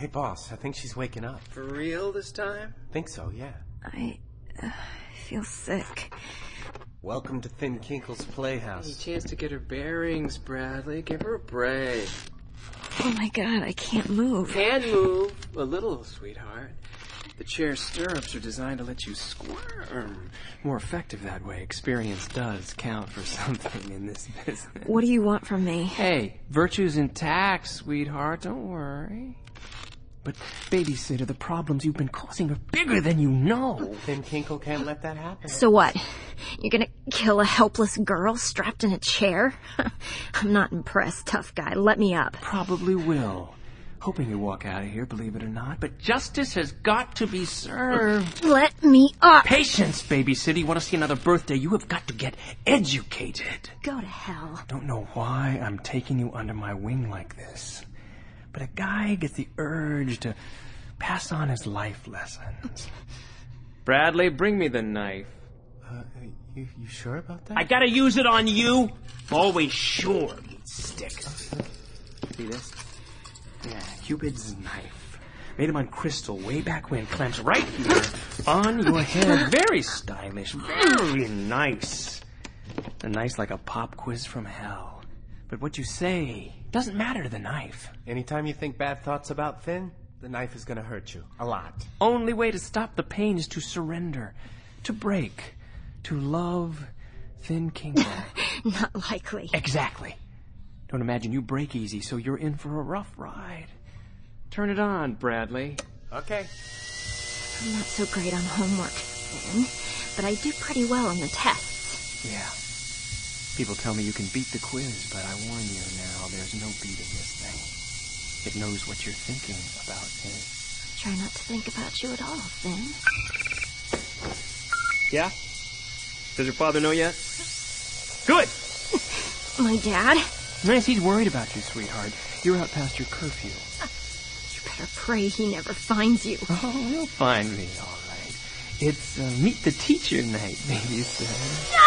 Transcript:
Hey, boss, I think she's waking up. For real this time? Think so, yeah. I feel sick. Welcome to Thin Kinkle's Playhouse. Any chance to get her bearings, Bradley? Give her a break. Oh my God, I can't move. Can move a little, sweetheart. The chair stirrups are designed to let you squirm. More effective that way. Experience does count for something in this business. What do you want from me? Hey, virtue's intact, sweetheart. Don't worry. But, babysitter, the problems you've been causing are bigger than you know. Thin Kinkle can't let that happen. So what? You're gonna kill a helpless girl strapped in a chair? I'm not impressed, tough guy. Let me up. Probably will. Hoping you walk out of here, believe it or not. But justice has got to be served. Let me up. Patience, babysitter. You want to see another birthday? You have got to get educated. Go to hell. Don't know why I'm taking you under my wing like this. But a guy gets the urge to pass on his life lessons. Bradley, bring me the knife. You sure about that? I gotta use it on you. Always sure. Sticks. See this? Yeah, Cupid's knife. Made him on crystal way back when. Clamps right here on your head. Very stylish. Very nice. And nice like a pop quiz from hell. But what you say doesn't matter to the knife. Anytime you think bad thoughts about Thin, the knife is gonna hurt you. A lot. Only way to stop the pain is to surrender. To break. To love Thin Kinkle. Not likely. Exactly. Don't imagine you break easy, so you're in for a rough ride. Turn it on, Bradley. Okay. I'm not so great on homework, Finn, but I do pretty well on the tests. Yeah. People tell me you can beat the quiz, but I warn you now, there's no beating this thing. It knows what you're thinking about it. Try not to think about you at all, Finn. Yeah? Does your father know yet? Good! My dad? Nice, he's worried about you, sweetheart. You're out past your curfew. You better pray he never finds you. Oh, he'll find me, all right. It's meet the teacher night, baby said.